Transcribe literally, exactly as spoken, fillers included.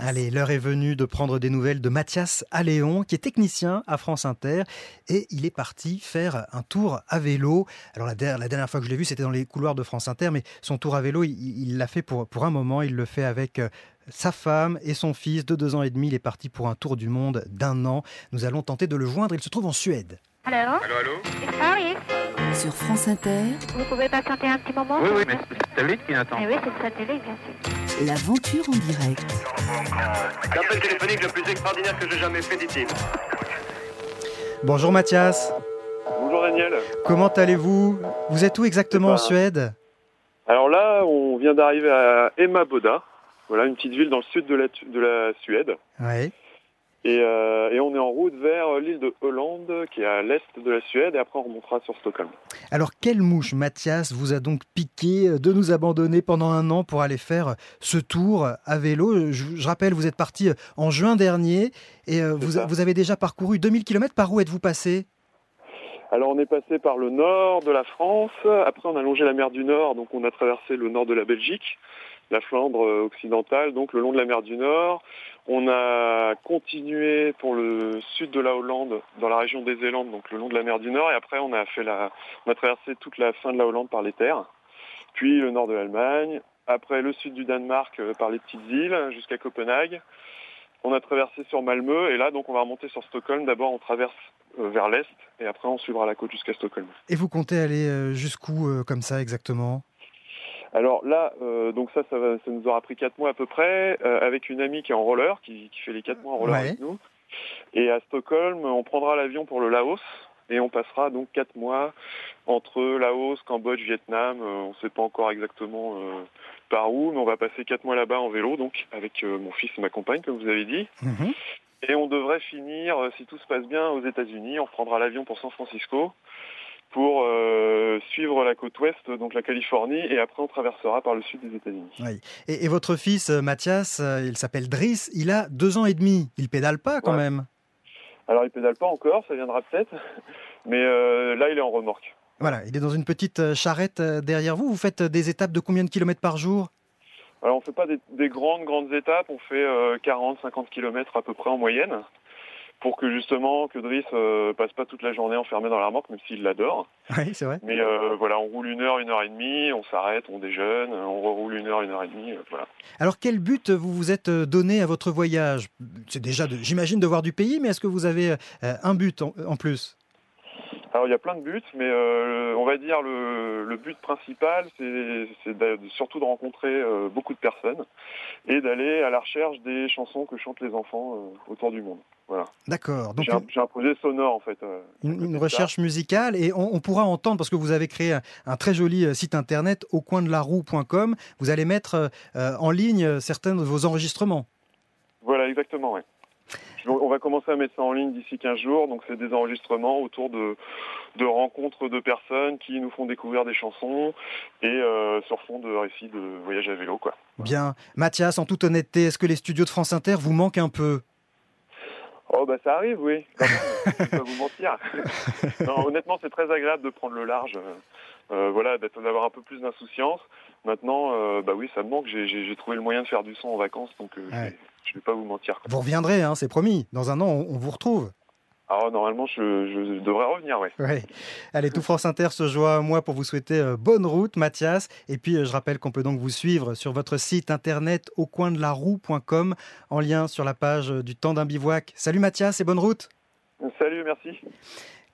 Allez, l'heure est venue de prendre des nouvelles de Mathias Alléon, qui est technicien à France Inter, et il est parti faire un tour à vélo. Alors la, der- la dernière fois que je l'ai vu, c'était dans les couloirs de France Inter, mais son tour à vélo, il, il l'a fait pour, pour un moment. Il le fait avec euh, sa femme et son fils de deux ans et demi. Il est parti pour un tour du monde d'un an. Nous allons tenter de le joindre. Il se trouve en Suède. Allô Allô, allô C'est Paris. Sur France Inter, Vous pouvez patienter un petit moment Oui, oui, mais c'est le satellite qui attend. Eh oui, c'est le satellite, bien sûr. l'aventure en direct. L'appel téléphonique le plus extraordinaire que j'ai jamais fait, dit-il. Bonjour Mathias, Bonjour Daniel. comment allez-vous? Vous êtes où exactement Eh ben, en Suède? Alors là, on vient d'arriver à Emmaboda, voilà une petite ville dans le sud de la, de la Suède. Oui. Et, euh, et on est en route vers l'île de Hollande, qui est à l'est de la Suède, et après on remontera sur Stockholm. Alors, quelle mouche, Mathias, vous a donc piqué de nous abandonner pendant un an pour aller faire ce tour à vélo? Je, je rappelle, vous êtes parti en juin dernier et euh, vous, ça. vous avez déjà parcouru deux mille kilomètres. Par où êtes-vous passé? Alors on est passé par le nord de la France, après on a longé la mer du Nord, donc on a traversé le nord de la Belgique, la Flandre occidentale, donc le long de la mer du Nord. On a continué pour le sud de la Hollande, dans la région des Zélandes, donc le long de la mer du Nord, et après on a fait la, on a traversé toute la fin de la Hollande par les terres, puis le nord de l'Allemagne, après le sud du Danemark euh, par les petites îles jusqu'à Copenhague. On a traversé sur Malmö, et là donc on va remonter sur Stockholm. D'abord on traverse euh, vers l'est, et après on suivra la côte jusqu'à Stockholm. Et vous comptez aller euh, jusqu'où euh, comme ça exactement? Alors là, euh, donc ça, ça, va, ça nous aura pris quatre mois à peu près, euh, avec une amie qui est en roller, qui, qui fait les quatre mois en roller Ouais. avec nous. Et à Stockholm, on prendra l'avion pour le Laos, et on passera donc quatre mois entre Laos, Cambodge, Vietnam. Euh, on ne sait pas encore exactement euh, par où, mais on va passer quatre mois là-bas en vélo, donc avec euh, mon fils et ma compagne, comme vous avez dit. Mhm. Et on devrait finir, euh, si tout se passe bien, aux États-Unis. On prendra l'avion pour San Francisco pour euh, suivre la côte ouest, donc la Californie, et après on traversera par le sud des États-Unis. Oui. Et, et votre fils, euh, Mathias, euh, il s'appelle Driss, il a deux ans et demi. Il pédale pas quand Ouais. même. Alors il pédale pas encore, ça viendra peut-être, mais euh, là il est en remorque. Voilà, il est dans une petite euh, charrette euh, derrière vous. Vous faites euh, des étapes de combien de kilomètres par jour? Alors on fait pas des, des grandes grandes étapes, on fait euh, quarante à cinquante kilomètres à peu près en moyenne, pour que justement que Driss euh, passe pas toute la journée enfermé dans la remorque, même s'il l'adore. Oui, c'est vrai. Mais euh, voilà, on roule une heure, une heure et demie, on s'arrête, on déjeune, on reroule une heure, une heure et demie, euh, voilà. Alors, quel but vous vous êtes donné à votre voyage? C'est déjà, de, j'imagine, de voir du pays, mais est-ce que vous avez euh, un but en, en plus? Alors il y a plein de buts, mais euh, on va dire le, le but principal, c'est, c'est de, de- surtout de rencontrer euh, beaucoup de personnes et d'aller à la recherche des chansons que chantent les enfants euh, autour du monde. Voilà. D'accord. Donc, J'ai un, j'ai un projet sonore en fait. euh, à une, côté une de ça. recherche musicale, et on, on pourra entendre, parce que vous avez créé un, un très joli euh, site internet, au coin de la roue point com. Vous allez mettre euh, euh, en ligne euh, certains de vos enregistrements. Voilà, exactement, ouais. Je- On va commencer à mettre ça en ligne d'ici quinze jours, donc c'est des enregistrements autour de, de rencontres de personnes qui nous font découvrir des chansons et euh, sur fond de récits de voyage à vélo, quoi. Bien. Mathias, en toute honnêteté, est-ce que les studios de France Inter vous manquent un peu? Oh bah ça arrive, oui. Quand même, je vais pas vous mentir. Non, honnêtement, c'est très agréable de prendre le large. euh, euh, voilà, d'être- d'avoir un peu plus d'insouciance. Maintenant, euh, bah oui, ça me manque. J'ai, j'ai, j'ai trouvé le moyen de faire du son en vacances, donc euh, je, Ouais. vais, je vais pas vous mentir, quoi. Vous reviendrez, hein, c'est promis. Dans un an, on, on vous retrouve. Alors normalement, je, je devrais revenir, ouais. Ouais. Allez, tout France Inter se joint à moi pour vous souhaiter euh, bonne route, Mathias. Et puis, euh, je rappelle qu'on peut donc vous suivre sur votre site internet au coin de la roue point com, en lien sur la page euh, du temps d'un bivouac. Salut Mathias et bonne route. Salut, merci.